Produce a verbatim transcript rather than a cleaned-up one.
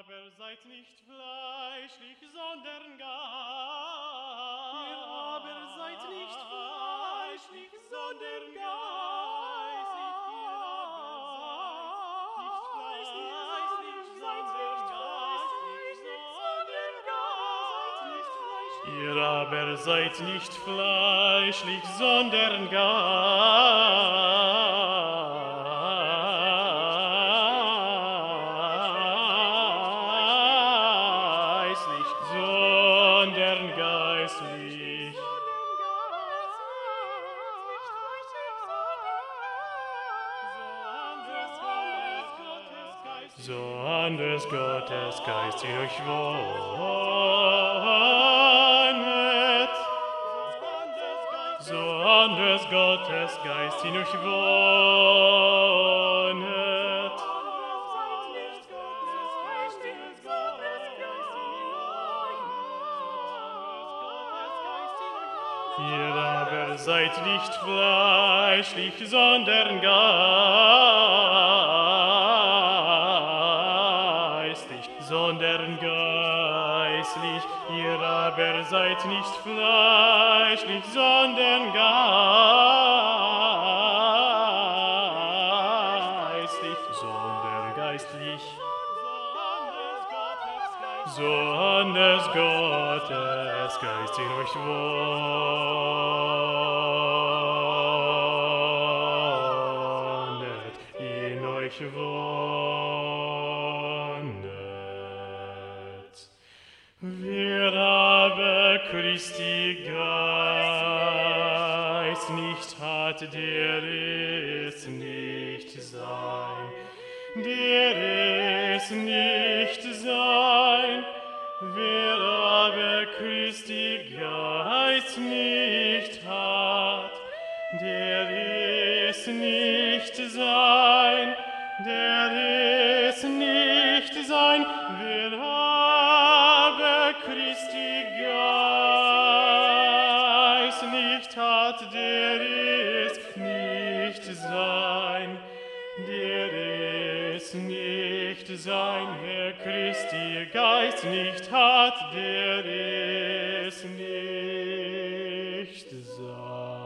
aber seid nicht fleischlich, sondern geistlich. Ihr aber seid nicht fleischlich, sondern geistlich. Ihr aber seid nicht fleischlich, sondern geistlich, sondern geistlich. So anders Gottes Geist in euch wohnet, so anders Gottes Geist in euch wohnet. Ihr aber seid nicht fleischlich, sondern geistlich, sondern geistlich. Ihr aber seid nicht fleischlich, sondern geistlich, sondern geistlich. So anders Gottes Geist in euch wohnet, in euch wohnet. Wer aber Christi Geist nicht hat, der ist nicht sein, der ist nicht sein. Wer aber Christi Geist nicht hat, der ist nicht sein, der ist nicht sein. Wer aber Christi Geist nicht hat, der ist nicht sein, der ist nicht sein. Wer Christi Geist nicht hat, der ist nicht sein.